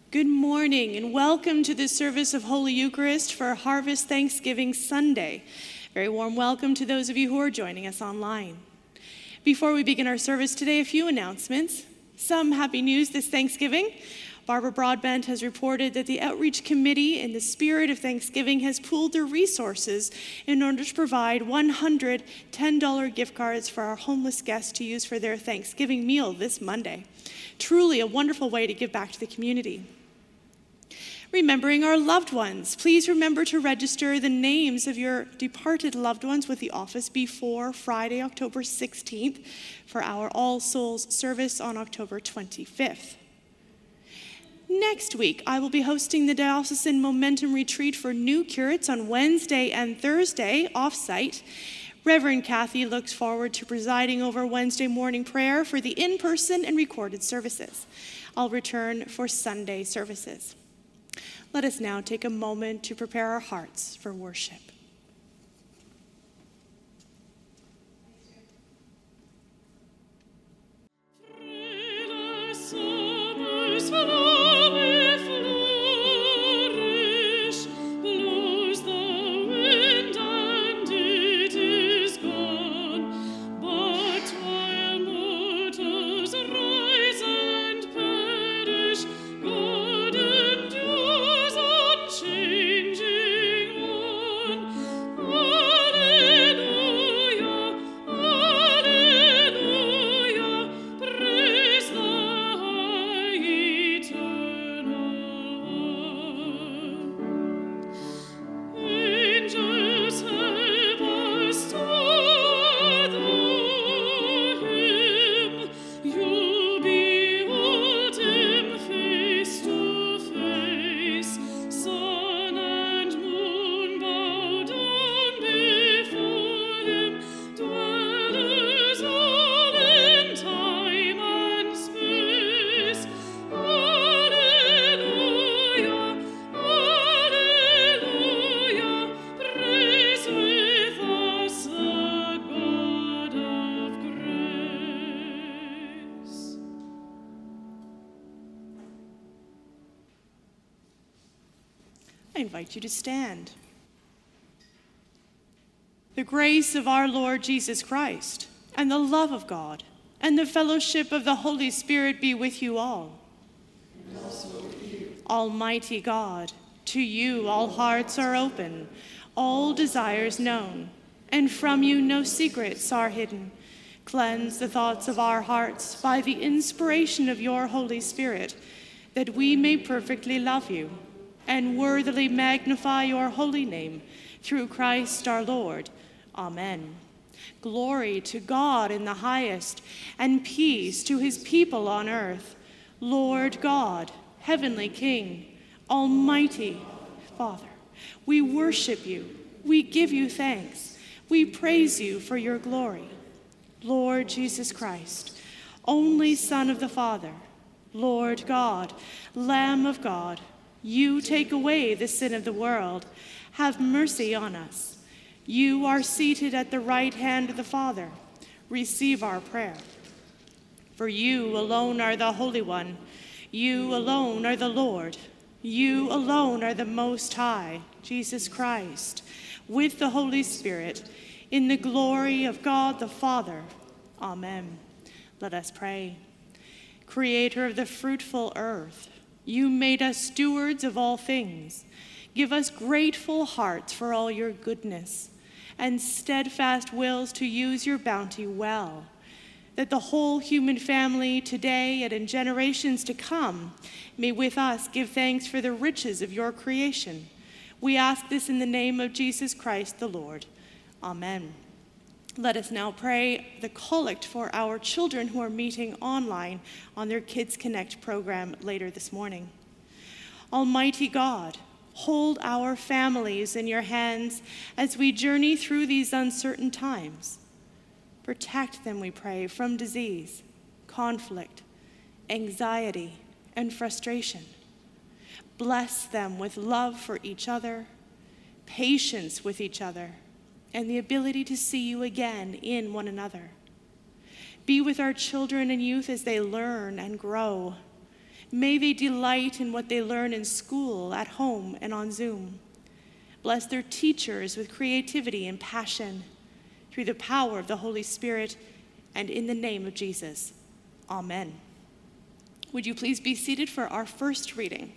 Good morning and welcome to this service of Holy Eucharist for Harvest Thanksgiving Sunday. Very warm welcome to those of you who are joining us online. Before we begin our service today, a few announcements. Some happy news this Thanksgiving. Barbara Broadbent has reported that the Outreach Committee, in the spirit of Thanksgiving, has pooled their resources in order to provide 100 $10 gift cards for our homeless guests to use for their Thanksgiving meal this Monday. Truly a wonderful way to give back to the community. Remembering our loved ones. Please remember to register the names of your departed loved ones with the office before Friday, October 16th for our All Souls service on October 25th. Next week, I will be hosting the Diocesan Momentum Retreat for new curates on Wednesday and Thursday off-site. Reverend Kathy looks forward to presiding over Wednesday morning prayer for the in-person and recorded services. I'll return for Sunday services. Let us now take a moment to prepare our hearts for worship. I invite you to stand. The grace of our Lord Jesus Christ, and the love of God, and the fellowship of the Holy Spirit be with you all. And also with you. Almighty God, to you all hearts are open, all desires known, and from you no secrets are hidden. Cleanse the thoughts of our hearts by the inspiration of your Holy Spirit, that we may perfectly love you and worthily magnify your holy name, through Christ our Lord. Amen. Glory to God in the highest, and peace to his people on earth. Lord God, heavenly King, almighty Father, we worship you, we give you thanks, we praise you for your glory. Lord Jesus Christ, only Son of the Father, Lord God, Lamb of God, you take away the sin of the world. Have mercy on us. You are seated at the right hand of the Father. Receive our prayer. For you alone are the Holy One. You alone are the Lord. You alone are the Most High, Jesus Christ, with the Holy Spirit, in the glory of God the Father. Amen. Let us pray. Creator of the fruitful earth, you made us stewards of all things. Give us grateful hearts for all your goodness and steadfast wills to use your bounty well, that the whole human family today and in generations to come may with us give thanks for the riches of your creation. We ask this in the name of Jesus Christ the Lord. Amen. Let us now pray the collect for our children who are meeting online on their Kids Connect program later this morning. Almighty God, hold our families in your hands as we journey through these uncertain times. Protect them, we pray, from disease, conflict, anxiety, and frustration. Bless them with love for each other, patience with each other, and the ability to see you again in one another. Be with our children and youth as they learn and grow. May they delight in what they learn in school, at home, and on Zoom. Bless their teachers with creativity and passion through the power of the Holy Spirit and in the name of Jesus. Amen. Would you please be seated for our first reading?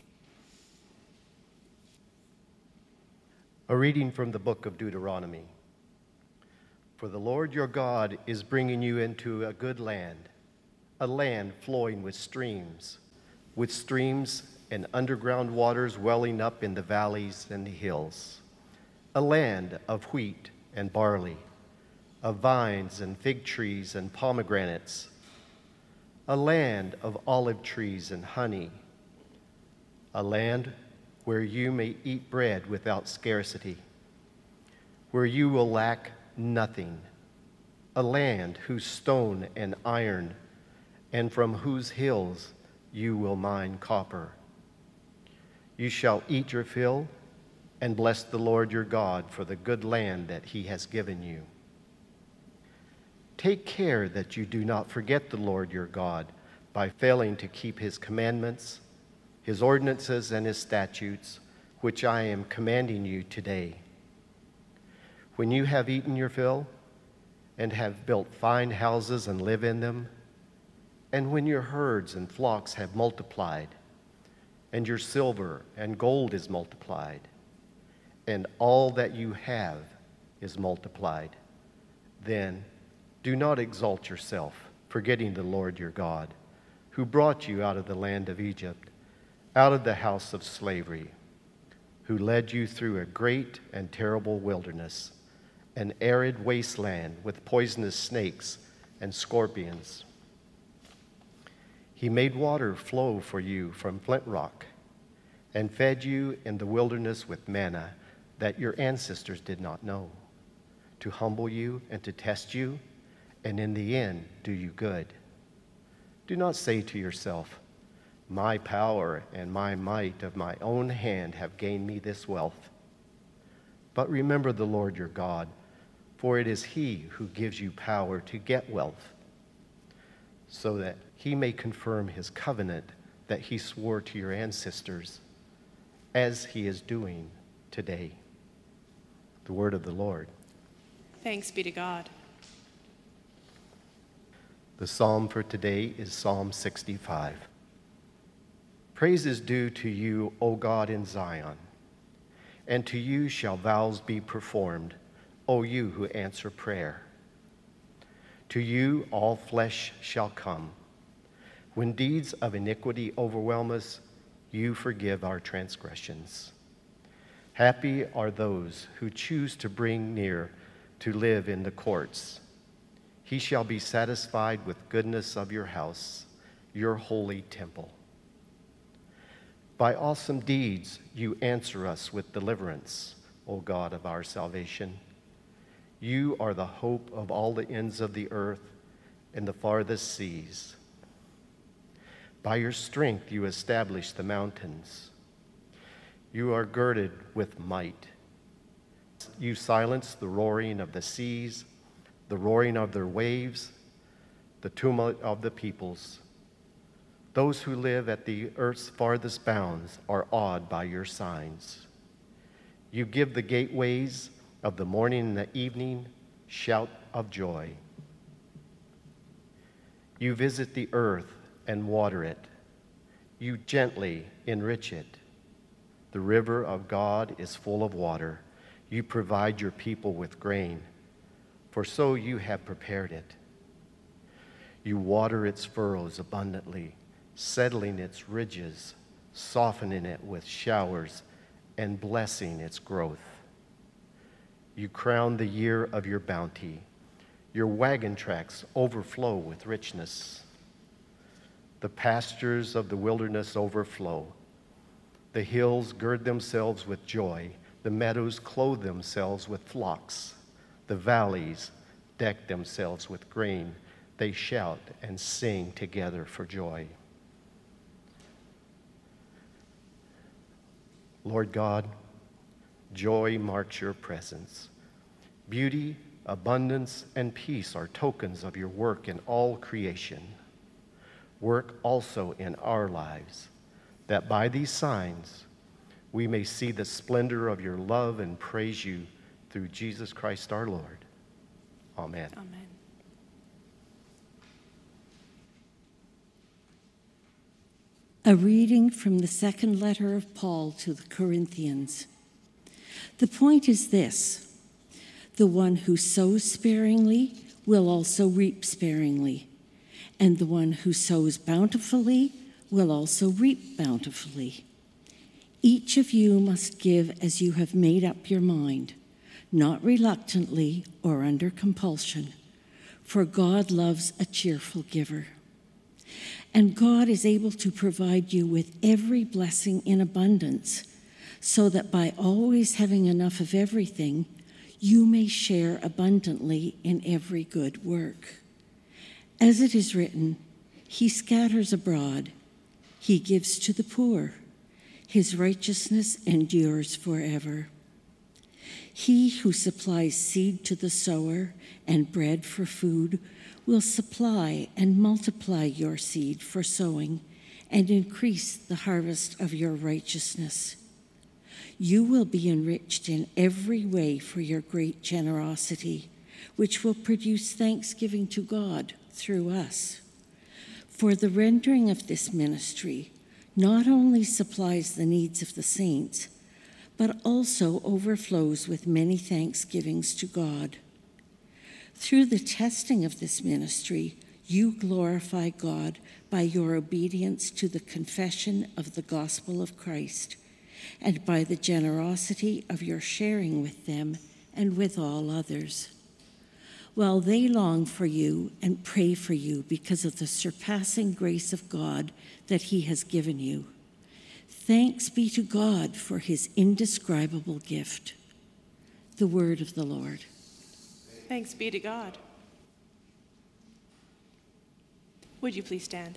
A reading from the book of Deuteronomy. For the Lord your God is bringing you into a good land, a land flowing with streams and underground waters welling up in the valleys and the hills, a land of wheat and barley, of vines and fig trees and pomegranates, a land of olive trees and honey, a land where you may eat bread without scarcity, where you will lack nothing, a land whose stone and iron, and from whose hills you will mine copper. You shall eat your fill and bless the Lord your God for the good land that he has given you. Take care that you do not forget the Lord your God by failing to keep his commandments, his ordinances, and his statutes, which I am commanding you today. When you have eaten your fill and have built fine houses and live in them, and when your herds and flocks have multiplied, and your silver and gold is multiplied, and all that you have is multiplied, then do not exalt yourself, forgetting the Lord your God, who brought you out of the land of Egypt, out of the house of slavery, who led you through a great and terrible wilderness, an arid wasteland with poisonous snakes and scorpions. He made water flow for you from flint rock and fed you in the wilderness with manna that your ancestors did not know, to humble you and to test you, and in the end do you good. Do not say to yourself, my power and my might of my own hand have gained me this wealth. But remember the Lord your God, for it is he who gives you power to get wealth, so that he may confirm his covenant that he swore to your ancestors, as he is doing today. The word of the Lord. Thanks be to God. The psalm for today is Psalm 65. Praise is due to you, O God, in Zion, and to you shall vows be performed, O you who answer prayer. To you all flesh shall come. When deeds of iniquity overwhelm us, you forgive our transgressions. Happy are those who choose to bring near to live in the courts. He shall be satisfied with goodness of your house, your holy temple. By awesome deeds you answer us with deliverance, O God of our salvation. You are the hope of all the ends of the earth and the farthest seas. By your strength you establish the mountains. You are girded with might. You silence the roaring of the seas, the roaring of their waves, the tumult of the peoples. Those who live at the earth's farthest bounds are awed by your signs. You give the gateways of the morning and the evening shout of joy. You visit the earth and water it. You gently enrich it. The river of God is full of water. You provide your people with grain, for so you have prepared it. You water its furrows abundantly, settling its ridges, softening it with showers, and blessing its growth. You crown the year of your bounty. Your wagon tracks overflow with richness. The pastures of the wilderness overflow. The hills gird themselves with joy. The meadows clothe themselves with flocks. The valleys deck themselves with grain. They shout and sing together for joy. Lord God, joy marks your presence. Beauty, abundance, and peace are tokens of your work in all creation. Work also in our lives that by these signs we may see the splendor of your love and praise you through Jesus Christ our Lord. Amen. Amen. A reading from the second letter of Paul to the Corinthians. The point is this: the one who sows sparingly will also reap sparingly, and the one who sows bountifully will also reap bountifully. Each of you must give as you have made up your mind, not reluctantly or under compulsion, for God loves a cheerful giver. And God is able to provide you with every blessing in abundance, so that by always having enough of everything, you may share abundantly in every good work. As it is written, He scatters abroad, He gives to the poor, His righteousness endures forever. He who supplies seed to the sower and bread for food will supply and multiply your seed for sowing and increase the harvest of your righteousness. You will be enriched in every way for your great generosity, which will produce thanksgiving to God through us. For the rendering of this ministry not only supplies the needs of the saints, but also overflows with many thanksgivings to God. Through the testing of this ministry, you glorify God by your obedience to the confession of the gospel of Christ, and by the generosity of your sharing with them and with all others. While they long for you and pray for you because of the surpassing grace of God that He has given you. Thanks be to God for His indescribable gift. The word of the Lord. Thanks be to God. Would you please stand?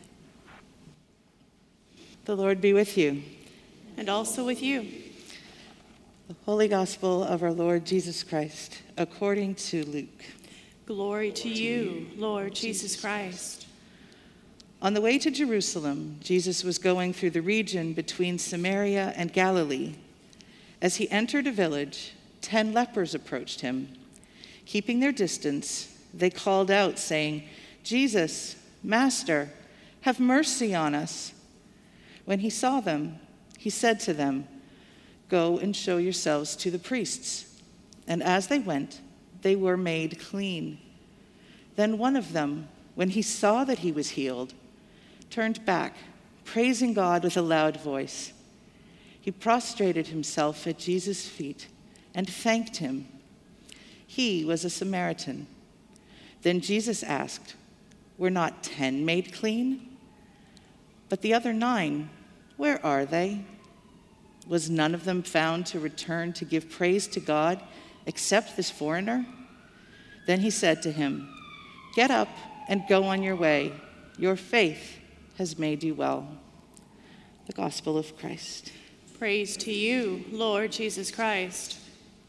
The Lord be with you. And also with you. The Holy Gospel of our Lord Jesus Christ, according to Luke. Glory to you, Lord Jesus Christ. On the way to Jerusalem, Jesus was going through the region between Samaria and Galilee. As he entered a village, 10 lepers approached him. Keeping their distance, they called out, saying, "Jesus, Master, have mercy on us." When he saw them, he said to them, "Go and show yourselves to the priests." And as they went, they were made clean. Then one of them, when he saw that he was healed, turned back, praising God with a loud voice. He prostrated himself at Jesus' feet and thanked him. He was a Samaritan. Then Jesus asked, "Were not 10 made clean? But the other 9, where are they? Was none of them found to return to give praise to God except this foreigner?" Then he said to him, "Get up and go on your way. Your faith has made you well." The Gospel of Christ. Praise to you, Lord Jesus Christ.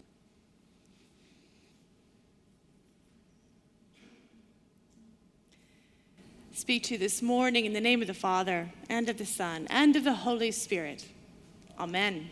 Speak to this morning in the name of the Father, and of the Son, and of the Holy Spirit. Amen.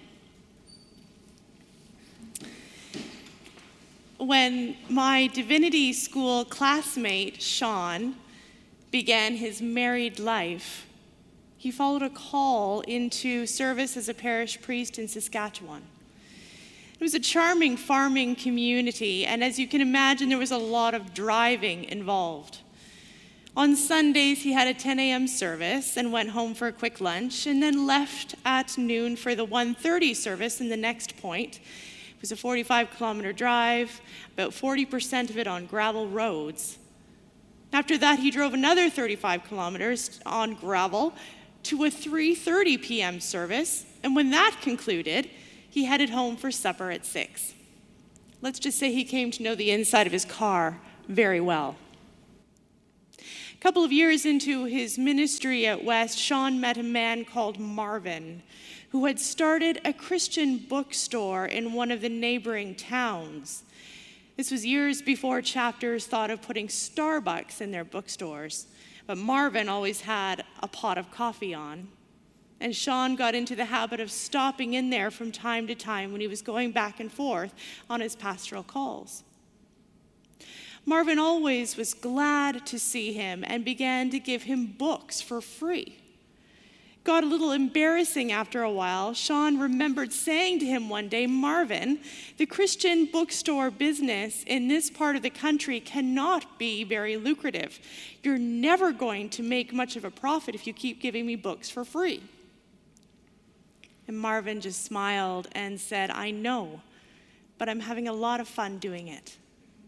When my divinity school classmate, Sean, began his married life, he followed a call into service as a parish priest in Saskatchewan. It was a charming farming community, and as you can imagine, there was a lot of driving involved. On Sundays, he had a 10 a.m. service and went home for a quick lunch, and then left at noon for the 1:30 service in the next point. It was a 45-kilometer drive, about 40% of it on gravel roads. After that, he drove another 35 kilometers on gravel to a 3:30 p.m. service, and when that concluded, he headed home for supper at 6. Let's just say he came to know the inside of his car very well. A couple of years into his ministry at West, Sean met a man called Marvin, who had started a Christian bookstore in one of the neighboring towns. This was years before chapters thought of putting Starbucks in their bookstores, but Marvin always had a pot of coffee on. And Sean got into the habit of stopping in there from time to time when he was going back and forth on his pastoral calls. Marvin always was glad to see him and began to give him books for free. Got a little embarrassing after a while. Sean remembered saying to him one day, "Marvin, the Christian bookstore business in this part of the country cannot be very lucrative. You're never going to make much of a profit if you keep giving me books for free." And Marvin just smiled and said, "I know, but I'm having a lot of fun doing it."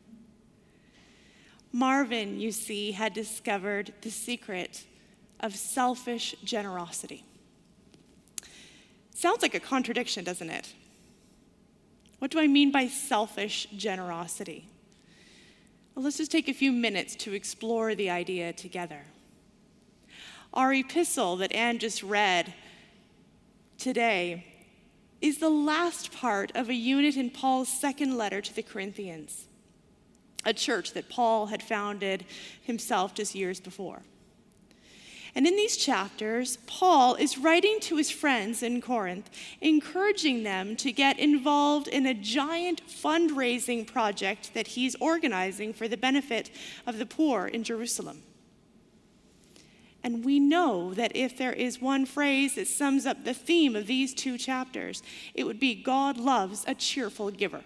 Marvin, you see, had discovered the secret of selfish generosity. Sounds like a contradiction, doesn't it? What do I mean by selfish generosity? Well, let's just take a few minutes to explore the idea together. Our epistle that Anne just read today is the last part of a unit in Paul's second letter to the Corinthians, a church that Paul had founded himself just years before. And in these chapters, Paul is writing to his friends in Corinth, encouraging them to get involved in a giant fundraising project that he's organizing for the benefit of the poor in Jerusalem. And we know that if there is one phrase that sums up the theme of these two chapters, it would be God loves a cheerful giver.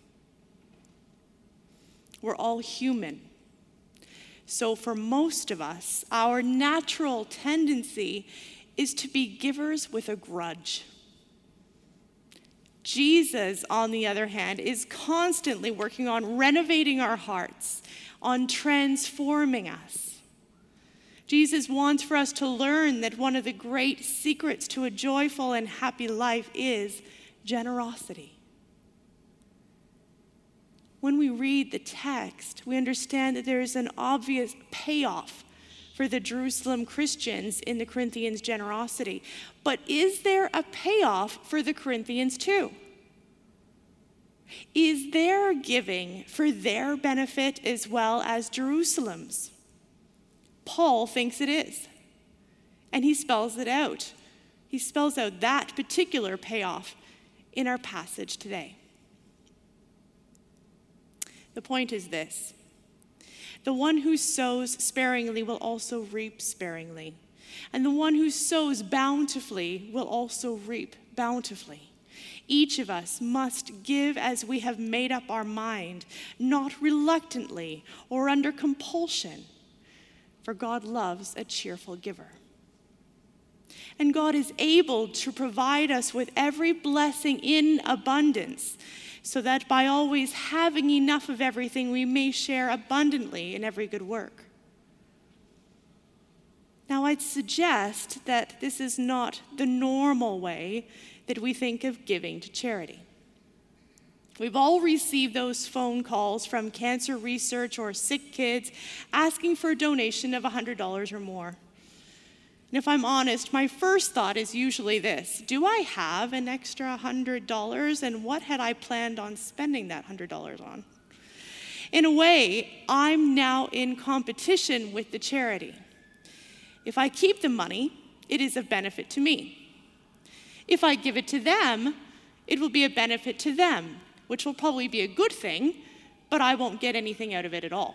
We're all human. So for most of us, our natural tendency is to be givers with a grudge. Jesus, on the other hand, is constantly working on renovating our hearts, on transforming us. Jesus wants for us to learn that one of the great secrets to a joyful and happy life is generosity. When we read the text, we understand that there is an obvious payoff for the Jerusalem Christians in the Corinthians' generosity. But is there a payoff for the Corinthians too? Is their giving for their benefit as well as Jerusalem's? Paul thinks it is, and he spells it out. He spells out that particular payoff in our passage today. The point is this: the one who sows sparingly will also reap sparingly, and the one who sows bountifully will also reap bountifully. Each of us must give as we have made up our mind, not reluctantly or under compulsion, for God loves a cheerful giver. And God is able to provide us with every blessing in abundance, so that by always having enough of everything, we may share abundantly in every good work. Now, I'd suggest that this is not the normal way that we think of giving to charity. We've all received those phone calls from cancer research or sick kids asking for a donation of $100 or more. And if I'm honest, my first thought is usually this: do I have an extra $100, and what had I planned on spending that $100 on? In a way, I'm now in competition with the charity. If I keep the money, it is of benefit to me. If I give it to them, it will be a benefit to them, which will probably be a good thing, but I won't get anything out of it at all.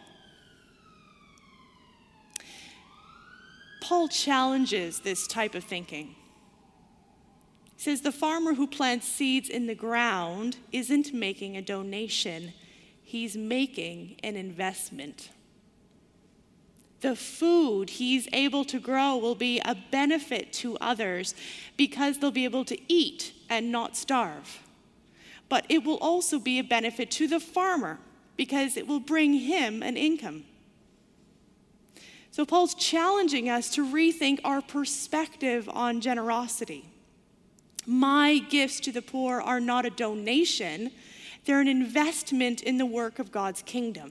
Paul challenges this type of thinking. He says the farmer who plants seeds in the ground isn't making a donation, he's making an investment. The food he's able to grow will be a benefit to others because they'll be able to eat and not starve. But it will also be a benefit to the farmer because it will bring him an income. So Paul's challenging us to rethink our perspective on generosity. My gifts to the poor are not a donation, they're an investment in the work of God's kingdom.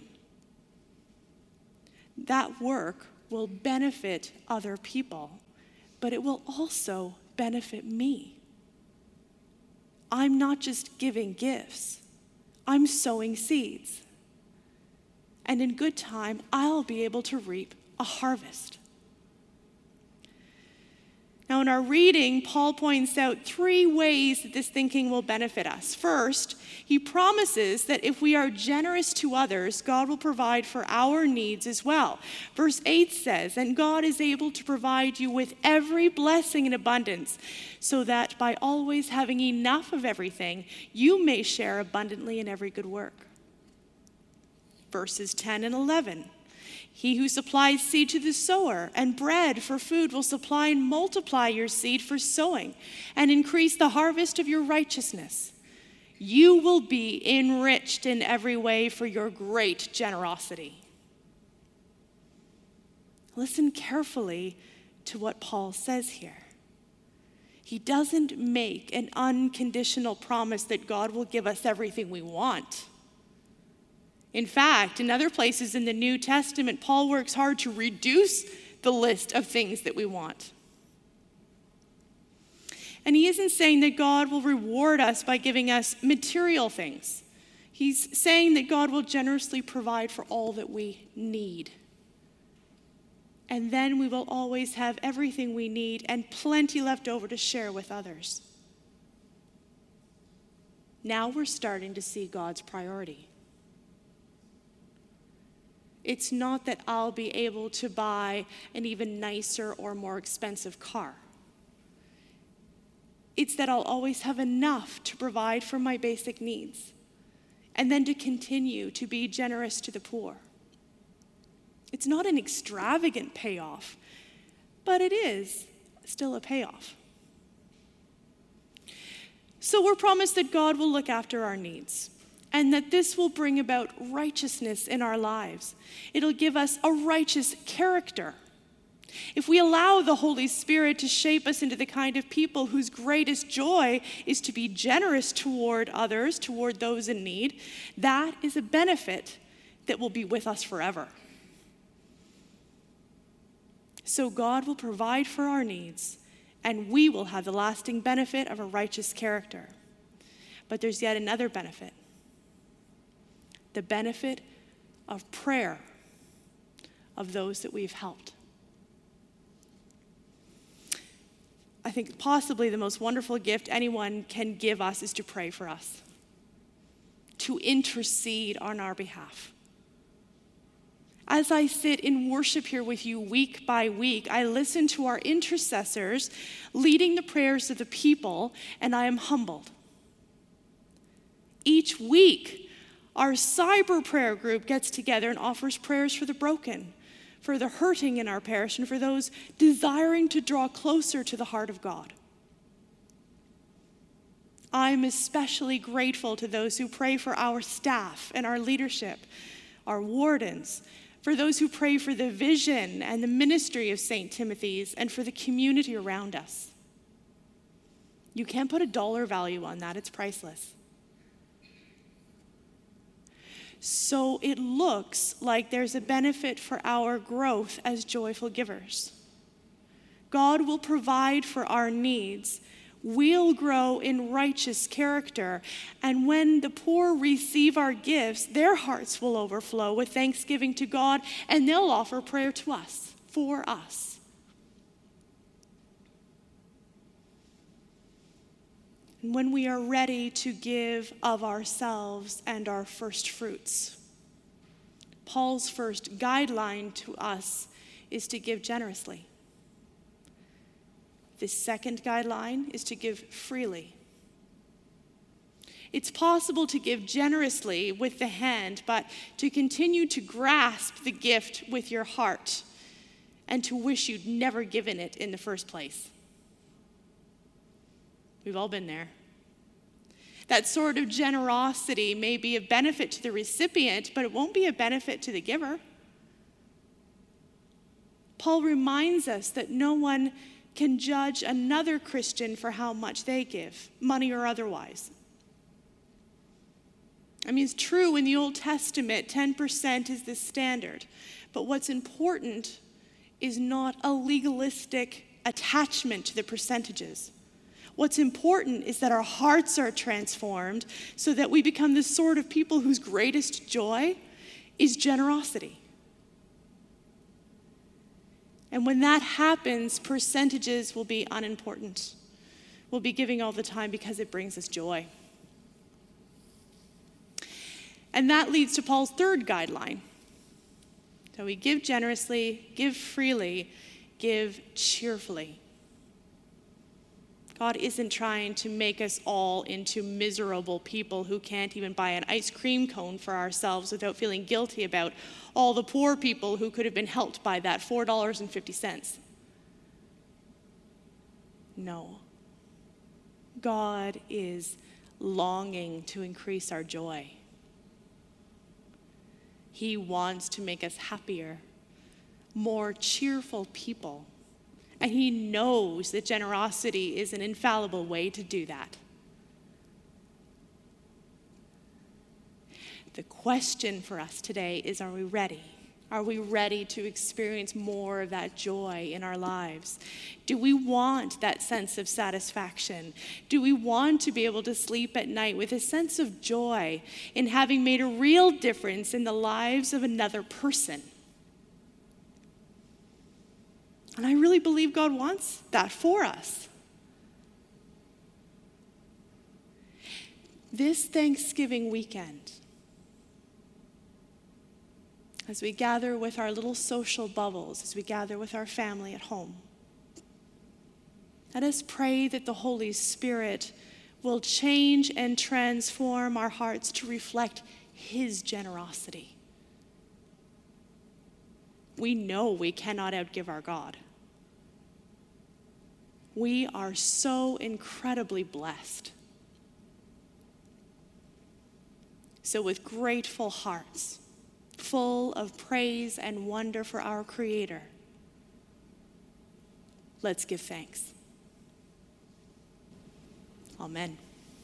That work will benefit other people, but it will also benefit me. I'm not just giving gifts, I'm sowing seeds. And in good time, I'll be able to reap a harvest. Now, in our reading, Paul points out 3 ways that this thinking will benefit us. First, he promises that if we are generous to others, God will provide for our needs as well. Verse 8 says, "And God is able to provide you with every blessing in abundance, so that by always having enough of everything, you may share abundantly in every good work." Verses 10 and 11. "He who supplies seed to the sower and bread for food will supply and multiply your seed for sowing and increase the harvest of your righteousness. You will be enriched in every way for your great generosity." Listen carefully to what Paul says here. He doesn't make an unconditional promise that God will give us everything we want. In fact, in other places in the New Testament, Paul works hard to reduce the list of things that we want. And he isn't saying that God will reward us by giving us material things. He's saying that God will generously provide for all that we need. And then we will always have everything we need and plenty left over to share with others. Now we're starting to see God's priority. It's not that I'll be able to buy an even nicer or more expensive car. It's that I'll always have enough to provide for my basic needs, and then to continue to be generous to the poor. It's not an extravagant payoff, but it is still a payoff. So we're promised that God will look after our needs, and that this will bring about righteousness in our lives. It'll give us a righteous character. If we allow the Holy Spirit to shape us into the kind of people whose greatest joy is to be generous toward others, toward those in need, that is a benefit that will be with us forever. So God will provide for our needs, and we will have the lasting benefit of a righteous character. But there's yet another benefit. The benefit of prayer of those that we've helped. I think possibly the most wonderful gift anyone can give us is to pray for us, to intercede on our behalf. As I sit in worship here with you week by week, I listen to our intercessors leading the prayers of the people, and I am humbled. Each week, our cyber prayer group gets together and offers prayers for the broken, for the hurting in our parish, and for those desiring to draw closer to the heart of God. I'm especially grateful to those who pray for our staff and our leadership, our wardens, for those who pray for the vision and the ministry of St. Timothy's, and for the community around us. You can't put a dollar value on that, it's priceless. So it looks like there's a benefit for our growth as joyful givers. God will provide for our needs. We'll grow in righteous character. And when the poor receive our gifts, their hearts will overflow with thanksgiving to God, and they'll offer prayer to us, for us. When we are ready to give of ourselves and our first fruits, Paul's first guideline to us is to give generously. The second guideline is to give freely. It's possible to give generously with the hand, but to continue to grasp the gift with your heart and to wish you'd never given it in the first place. We've all been there. That sort of generosity may be a benefit to the recipient, but it won't be a benefit to the giver. Paul reminds us that no one can judge another Christian for how much they give, money or otherwise. I mean, it's true in the Old Testament, 10% is the standard. But what's important is not a legalistic attachment to the percentages. What's important is that our hearts are transformed so that we become the sort of people whose greatest joy is generosity. And when that happens, percentages will be unimportant. We'll be giving all the time because it brings us joy. And that leads to Paul's third guideline. So we give generously, give freely, give cheerfully. God isn't trying to make us all into miserable people who can't even buy an ice cream cone for ourselves without feeling guilty about all the poor people who could have been helped by that $4.50. No. God is longing to increase our joy. He wants to make us happier, more cheerful people. And he knows that generosity is an infallible way to do that. The question for us today is, are we ready? Are we ready to experience more of that joy in our lives? Do we want that sense of satisfaction? Do we want to be able to sleep at night with a sense of joy in having made a real difference in the lives of another person? And I really believe God wants that for us. This Thanksgiving weekend, as we gather with our little social bubbles, as we gather with our family at home, let us pray that the Holy Spirit will change and transform our hearts to reflect His generosity. We know we cannot outgive our God. We are so incredibly blessed. So with grateful hearts, full of praise and wonder for our Creator, let's give thanks. Amen.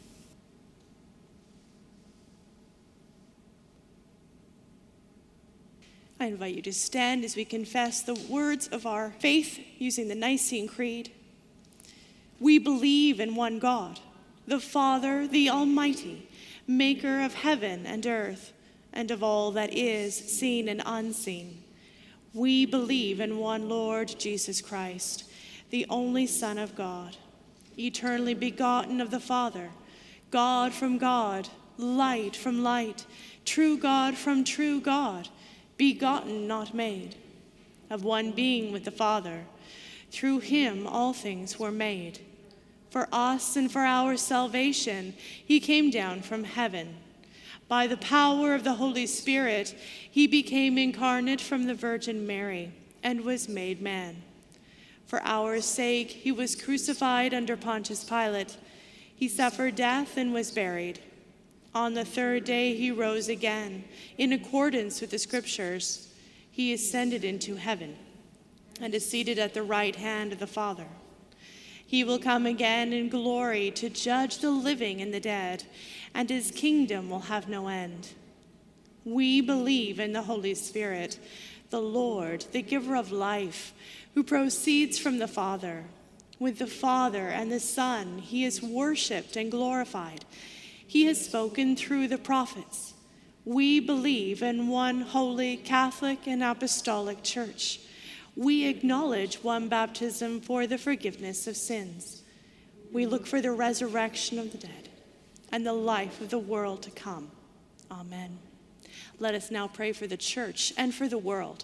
I invite you to stand as we confess the words of our faith using the Nicene Creed. We believe in one God, the Father, the Almighty, maker of heaven and earth, and of all that is seen and unseen. We believe in one Lord Jesus Christ, the only Son of God, eternally begotten of the Father, God from God, light from light, true God from true God, begotten, not made, of one being with the Father. Through him all things were made. For us and for our salvation, he came down from heaven. By the power of the Holy Spirit, he became incarnate from the Virgin Mary and was made man. For our sake, he was crucified under Pontius Pilate. He suffered death and was buried. On the third day, he rose again. In accordance with the Scriptures, he ascended into heaven and is seated at the right hand of the Father. He will come again in glory to judge the living and the dead, and his kingdom will have no end. We believe in the Holy Spirit, the Lord, the giver of life, who proceeds from the Father. With the Father and the Son, he is worshipped and glorified. He has spoken through the prophets. We believe in one holy, Catholic, and Apostolic Church. We acknowledge one baptism for the forgiveness of sins. We look for the resurrection of the dead and the life of the world to come. Amen. Let us now pray for the church and for the world.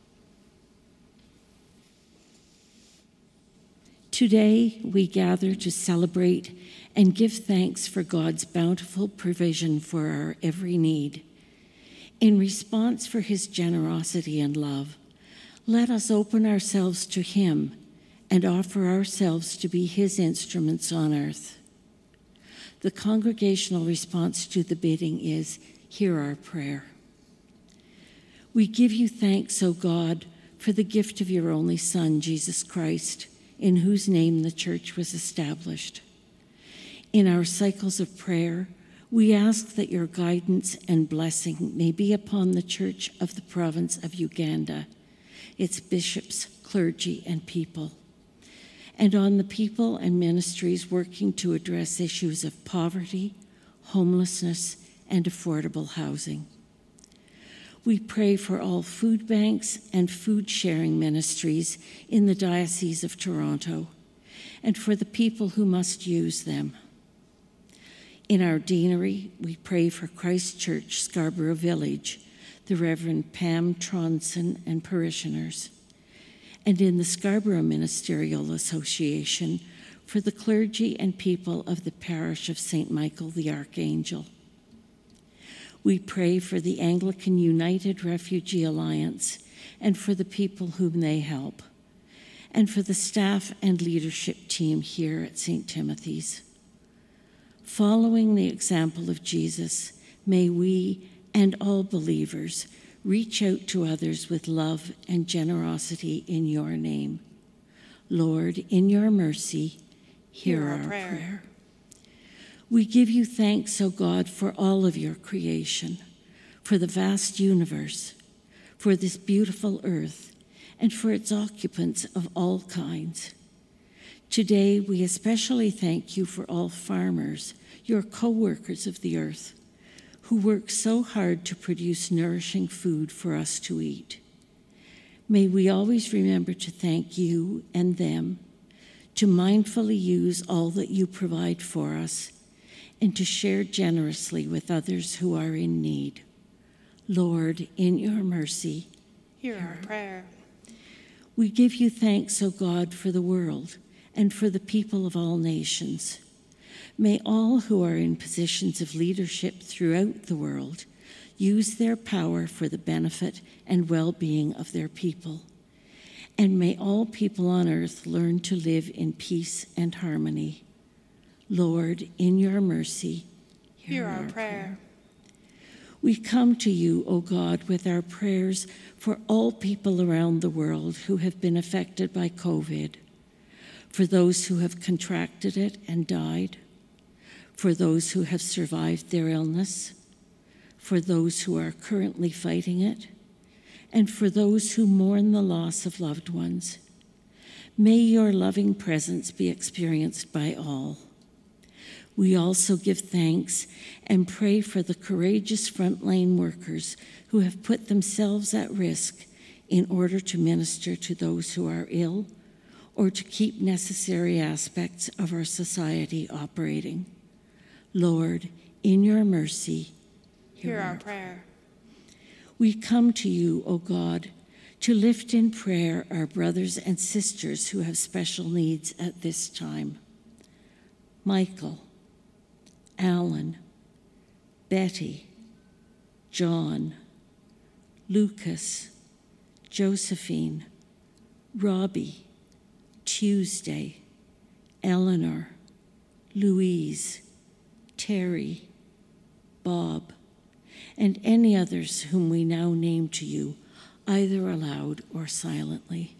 Today, we gather to celebrate and give thanks for God's bountiful provision for our every need. In response for his generosity and love, let us open ourselves to him and offer ourselves to be his instruments on earth. The congregational response to the bidding is, hear our prayer. We give you thanks, O God, for the gift of your only Son, Jesus Christ, in whose name the church was established. In our cycles of prayer, we ask that your guidance and blessing may be upon the Church of the province of Uganda, its bishops, clergy, and people, and on the people and ministries working to address issues of poverty, homelessness, and affordable housing. We pray for all food banks and food sharing ministries in the Diocese of Toronto, and for the people who must use them. In our deanery, we pray for Christ Church, Scarborough Village, the Reverend Pam Tronson and parishioners, and in the Scarborough Ministerial Association for the clergy and people of the parish of St. Michael the Archangel. We pray for the Anglican United Refugee Alliance and for the people whom they help, and for the staff and leadership team here at St. Timothy's. Following the example of Jesus, may we and all believers reach out to others with love and generosity in your name. Lord, in your mercy, hear our prayer. We give you thanks, O God, for all of your creation, for the vast universe, for this beautiful earth, and for its occupants of all kinds. Today, we especially thank you for all farmers, your co-workers of the earth, who work so hard to produce nourishing food for us to eat. May we always remember to thank you and them, to mindfully use all that you provide for us, and to share generously with others who are in need. Lord, in your mercy, Hear our prayer. We give you thanks, O God, for the world and for the people of all nations. May all who are in positions of leadership throughout the world use their power for the benefit and well-being of their people. And may all people on earth learn to live in peace and harmony. Lord, in your mercy, Hear our prayer. We come to you, O God, with our prayers for all people around the world who have been affected by COVID, for those who have contracted it and died, for those who have survived their illness, for those who are currently fighting it, and for those who mourn the loss of loved ones. May your loving presence be experienced by all. We also give thanks and pray for the courageous frontline workers who have put themselves at risk in order to minister to those who are ill or to keep necessary aspects of our society operating. Lord, in your mercy, Hear our prayer. We come to you, O God, to lift in prayer our brothers and sisters who have special needs at this time. Michael, Alan, Betty, John, Lucas, Josephine, Robbie, Tuesday, Eleanor, Louise, Terry, Bob, and any others whom we now name to you, either aloud or silently.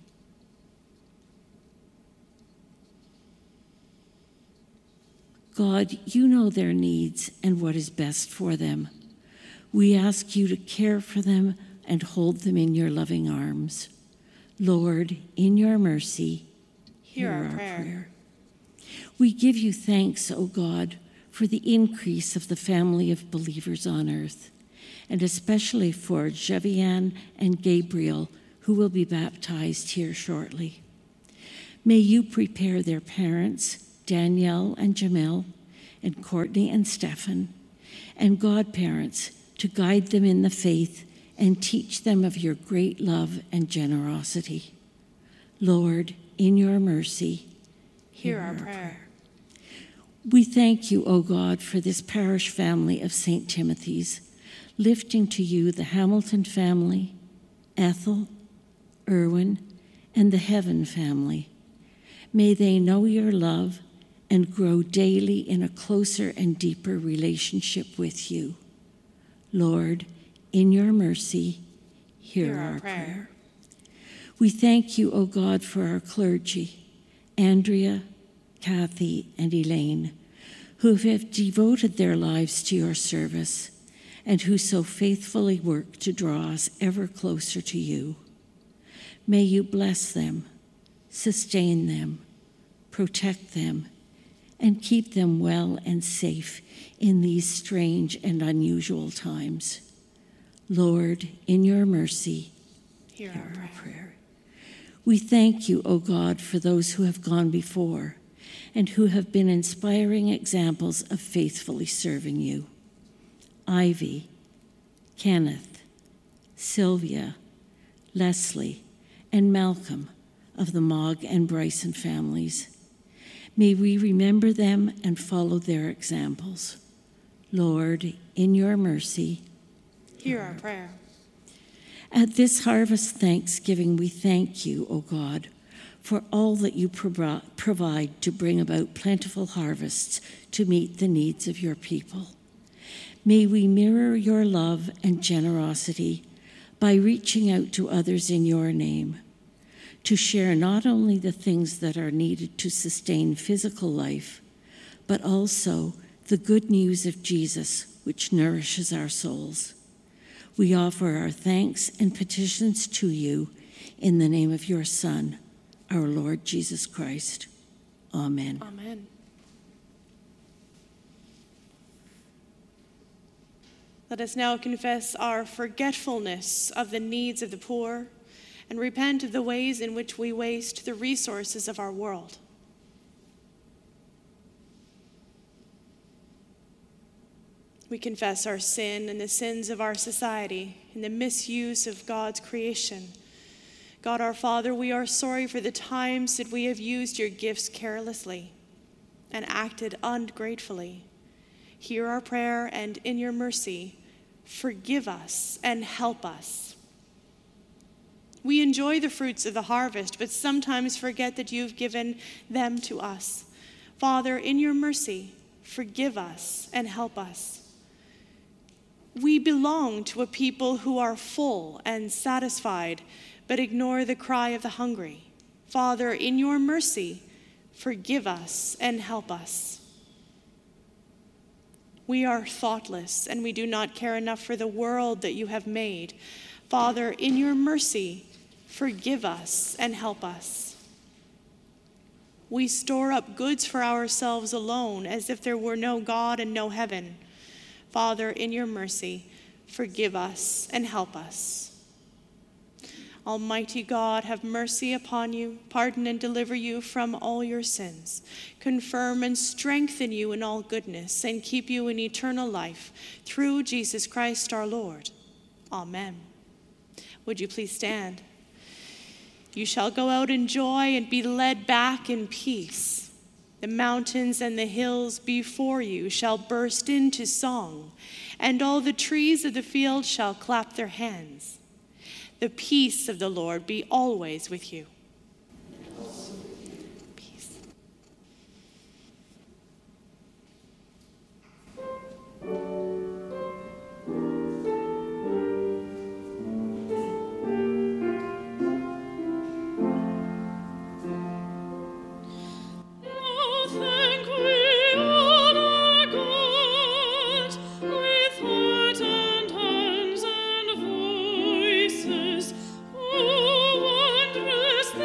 God, you know their needs and what is best for them. We ask you to care for them and hold them in your loving arms. Lord, in your mercy, Hear our prayer. We give you thanks, O God, for the increase of the family of believers on earth, and especially for Javian and Gabriel, who will be baptized here shortly. May you prepare their parents, Danielle and Jamel, and Courtney and Stephan, and godparents to guide them in the faith and teach them of your great love and generosity. Lord, in your mercy, Hear our prayer. We thank you, O God, for this parish family of St. Timothy's, lifting to you the Hamilton family, Ethel, Erwin, and the Heaven family. May they know your love and grow daily in a closer and deeper relationship with you. Lord, in your mercy, hear our prayer. We thank you, O God, for our clergy, Andrea, Kathy, and Elaine, who have devoted their lives to your service and who so faithfully work to draw us ever closer to you. May you bless them, sustain them, protect them, and keep them well and safe in these strange and unusual times. Lord, in your mercy, Hear our prayer. We thank you, O God, for those who have gone before and who have been inspiring examples of faithfully serving you. Ivy, Kenneth, Sylvia, Leslie, and Malcolm of the Mogg and Bryson families. May we remember them and follow their examples. Lord, in your mercy, Hear our prayer. At this harvest thanksgiving, we thank you, O God, for all that you provide to bring about plentiful harvests to meet the needs of your people. May we mirror your love and generosity by reaching out to others in your name, to share not only the things that are needed to sustain physical life, but also the good news of Jesus, which nourishes our souls. We offer our thanks and petitions to you in the name of your Son, our Lord Jesus Christ. Amen. Amen. Let us now confess our forgetfulness of the needs of the poor and repent of the ways in which we waste the resources of our world. We confess our sin and the sins of our society and the misuse of God's creation. God our Father, we are sorry for the times that we have used your gifts carelessly and acted ungratefully. Hear our prayer, and in your mercy, forgive us and help us. We enjoy the fruits of the harvest, but sometimes forget that you've given them to us. Father, in your mercy, forgive us and help us. We belong to a people who are full and satisfied, but ignore the cry of the hungry. Father, in your mercy, forgive us and help us. We are thoughtless, and we do not care enough for the world that you have made. Father, in your mercy, forgive us and help us. We store up goods for ourselves alone, as if there were no God and no heaven. Father, in your mercy, forgive us and help us. Almighty God, have mercy upon you, pardon and deliver you from all your sins, confirm and strengthen you in all goodness, and keep you in eternal life, through Jesus Christ our Lord. Amen. Would you please stand? You shall go out in joy and be led back in peace. The mountains and the hills before you shall burst into song, and all the trees of the field shall clap their hands. The peace of the Lord be always with you. Peace. Wondrous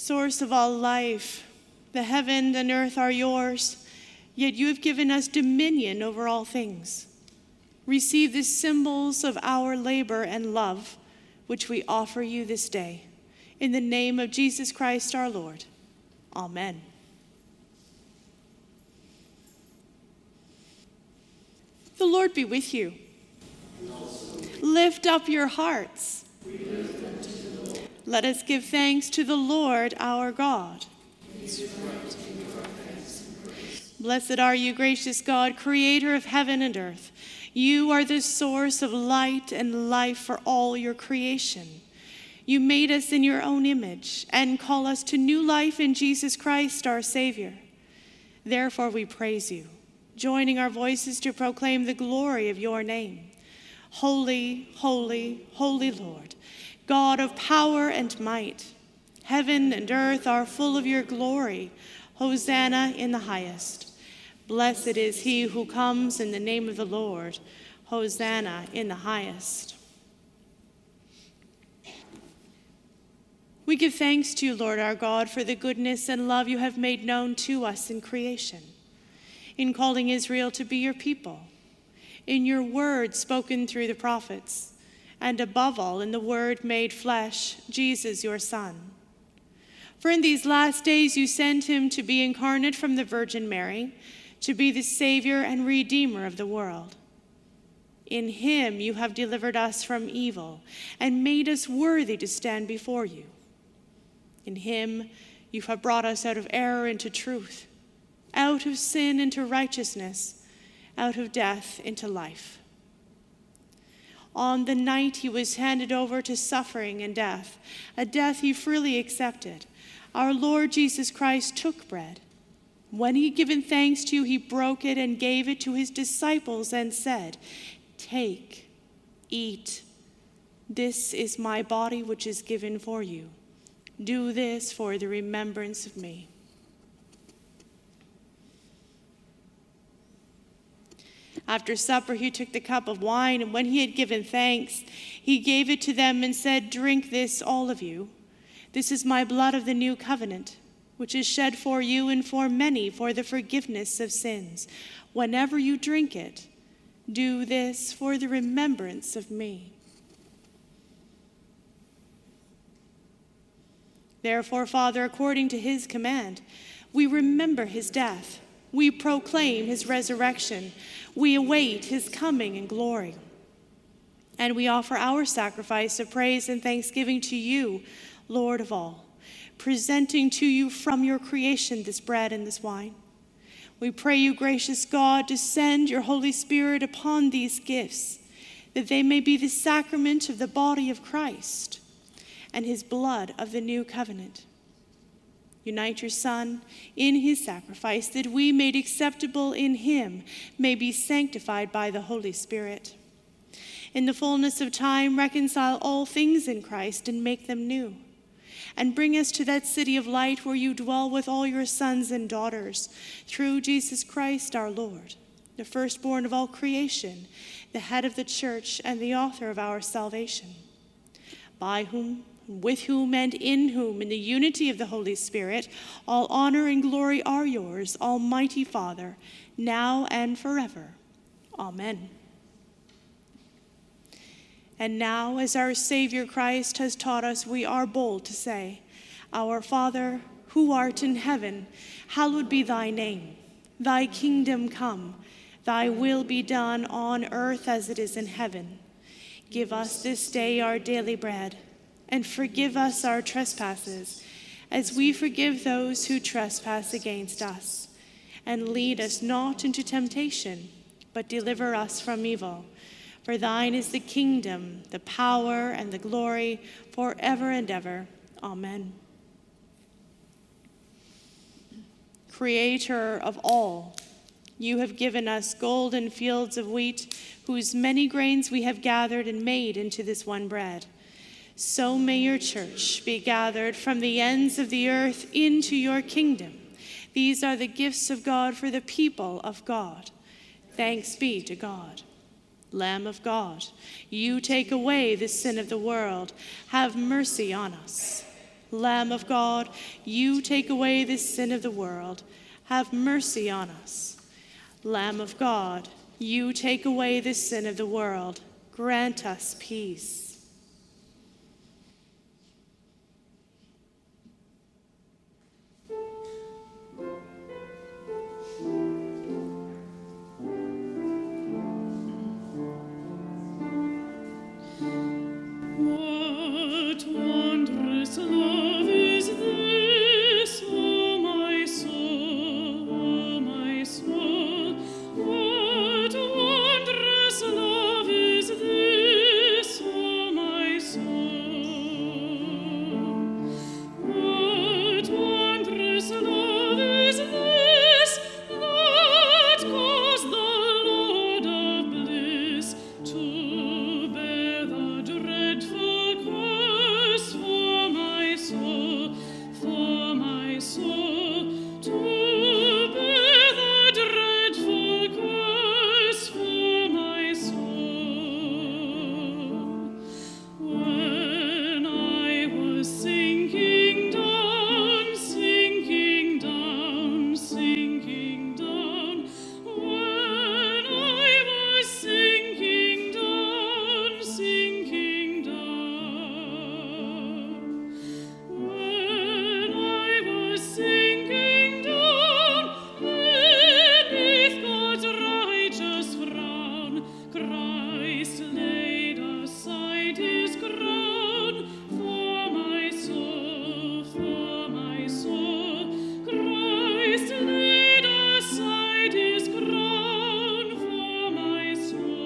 Source of all life, the heaven and earth are yours, yet you have given us dominion over all things. Receive the symbols of our labor and love, which we offer you this day. In the name of Jesus Christ our Lord. Amen. The Lord be with you. Lift up your hearts. Let us give thanks to the Lord our God. Blessed are you, gracious God, creator of heaven and earth. You are the source of light and life for all your creation. You made us in your own image and call us to new life in Jesus Christ, our Savior. Therefore we praise you, joining our voices to proclaim the glory of your name. Holy, holy, holy Lord, God of power and might. Heaven and earth are full of your glory. Hosanna in the highest. Blessed is he who comes in the name of the Lord. Hosanna in the highest. We give thanks to you, Lord our God, for the goodness and love you have made known to us in creation, in calling Israel to be your people, in your word spoken through the prophets, and above all in the word made flesh, Jesus your Son. For in these last days you sent him to be incarnate from the Virgin Mary, to be the Savior and Redeemer of the world. In him you have delivered us from evil and made us worthy to stand before you. In him you have brought us out of error into truth, out of sin into righteousness, out of death into life. On the night he was handed over to suffering and death, a death he freely accepted, our Lord Jesus Christ took bread. When he had given thanks to you, he broke it and gave it to his disciples and said, "Take, eat. This is my body which is given for you. Do this for the remembrance of me." After supper, he took the cup of wine, and when he had given thanks, he gave it to them and said, "Drink this, all of you. This is my blood of the new covenant, which is shed for you and for many for the forgiveness of sins. Whenever you drink it, do this for the remembrance of me." Therefore, Father, according to his command, we remember his death. We proclaim his resurrection. We await his coming in glory. And we offer our sacrifice of praise and thanksgiving to you, Lord of all, presenting to you from your creation this bread and this wine. We pray you, gracious God, to send your Holy Spirit upon these gifts, that they may be the sacrament of the body of Christ and his blood of the new covenant. Unite your Son in his sacrifice, that we, made acceptable in him, may be sanctified by the Holy Spirit. In the fullness of time, reconcile all things in Christ and make them new. And bring us to that city of light where you dwell with all your sons and daughters, through Jesus Christ our Lord, the firstborn of all creation, the head of the church and the author of our salvation, by whom, with whom, and in whom, in the unity of the Holy Spirit, all honor and glory are yours, Almighty Father, now and forever. Amen. And now, as our Savior Christ has taught us, we are bold to say, "Our Father, who art in heaven, hallowed be thy name. Thy kingdom come, thy will be done on earth as it is in heaven. Give us this day our daily bread, and forgive us our trespasses, as we forgive those who trespass against us. And lead us not into temptation, but deliver us from evil. For thine is the kingdom, the power, and the glory, forever and ever. Amen." Creator of all, you have given us golden fields of wheat, whose many grains we have gathered and made into this one bread. So may your church be gathered from the ends of the earth into your kingdom. These are the gifts of God for the people of God. Thanks be to God. Lamb of God, you take away the sin of the world. Have mercy on us. Lamb of God, you take away the sin of the world. Have mercy on us. Lamb of God, you take away the sin of the world. Grant us peace. What wondrous love is this, O my soul, what wondrous love is this, O my soul, what wondrous love is this, that caused the Lord of bliss to bear the dreadful curse for my soul, to bear the dreadful curse for my soul. When I was sinking down, when I was sinking down, when I was sinking down beneath God's righteous frown, Christ laid aside his crown for my soul, Christ laid aside his crown for my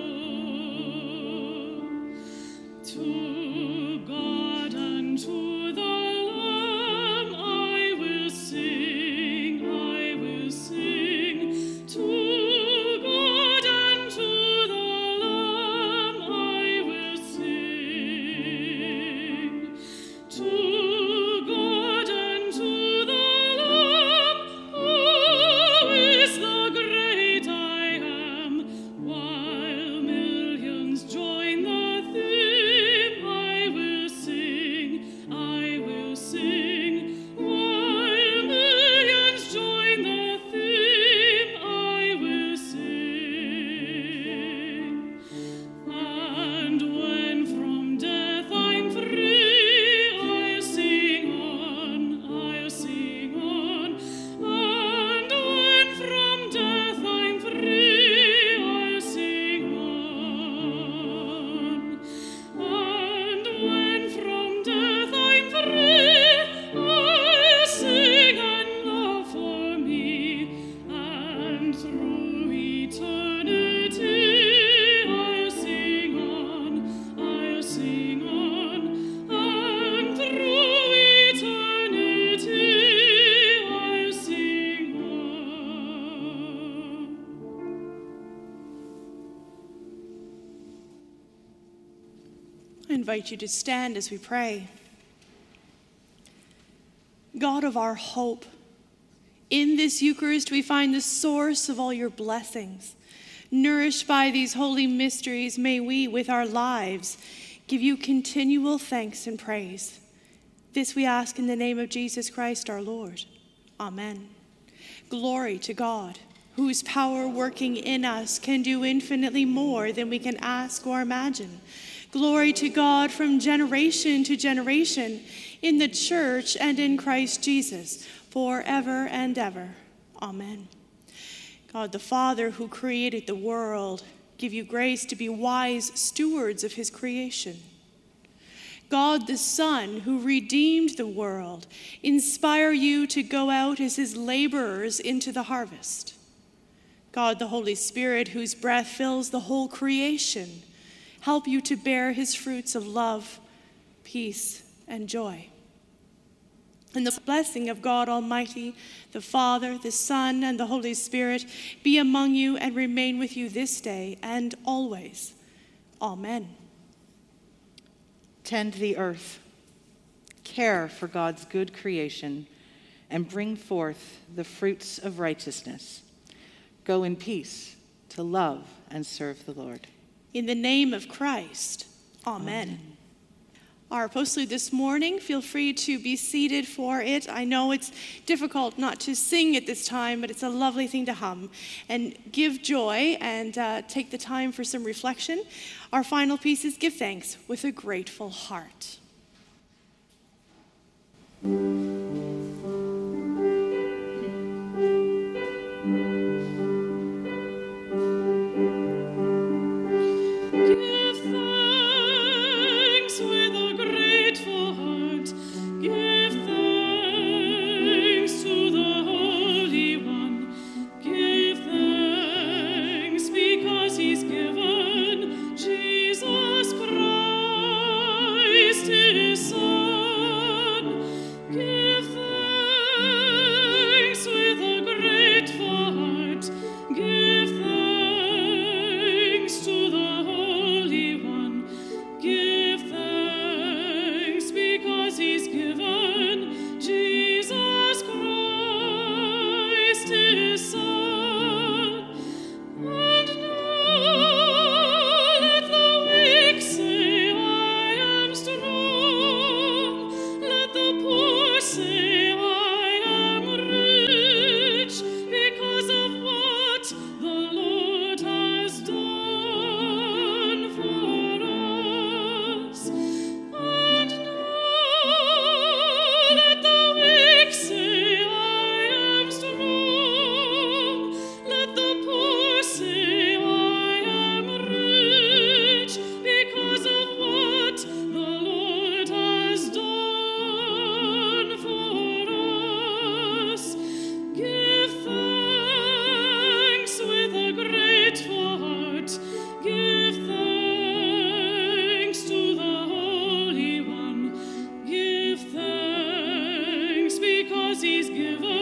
soul. To God and to the Lamb I will sing, to God and to the Lamb I will sing, to God and to the Lamb, who is the great I am, while millions join the theme, I will sing, while millions join the theme, I will sing. And when from death I'm free, I'll sing on, and when from death I'm free, I'll sing on, and when from death I'm free, I'll sing and love for me, and through eternity I'll sing on, and through eternity I'll sing on. I invite you to stand as we pray. God of our hope, in this Eucharist we find the source of all your blessings. Nourished by these holy mysteries, may we, with our lives, give you continual thanks and praise. This we ask in the name of Jesus Christ our Lord. Amen. Glory to God, whose power working in us can do infinitely more than we can ask or imagine. Glory to God from generation to generation, in the church and in Christ Jesus, forever and ever. Amen. God the Father, who created the world, give you grace to be wise stewards of his creation. God the Son, who redeemed the world, inspire you to go out as his laborers into the harvest. God the Holy Spirit, whose breath fills the whole creation, help you to bear his fruits of love, peace, and joy. And the blessing of God Almighty, the Father, the Son, and the Holy Spirit be among you and remain with you this day and always. Amen. Tend the earth, care for God's good creation, and bring forth the fruits of righteousness. Go in peace to love and serve the Lord. In the name of Christ, amen. Our postlude this morning. Feel free to be seated for it. I know it's difficult not to sing at this time, but it's a lovely thing to hum and give joy and take the time for some reflection. Our final piece is Give Thanks with a Grateful Heart. He's given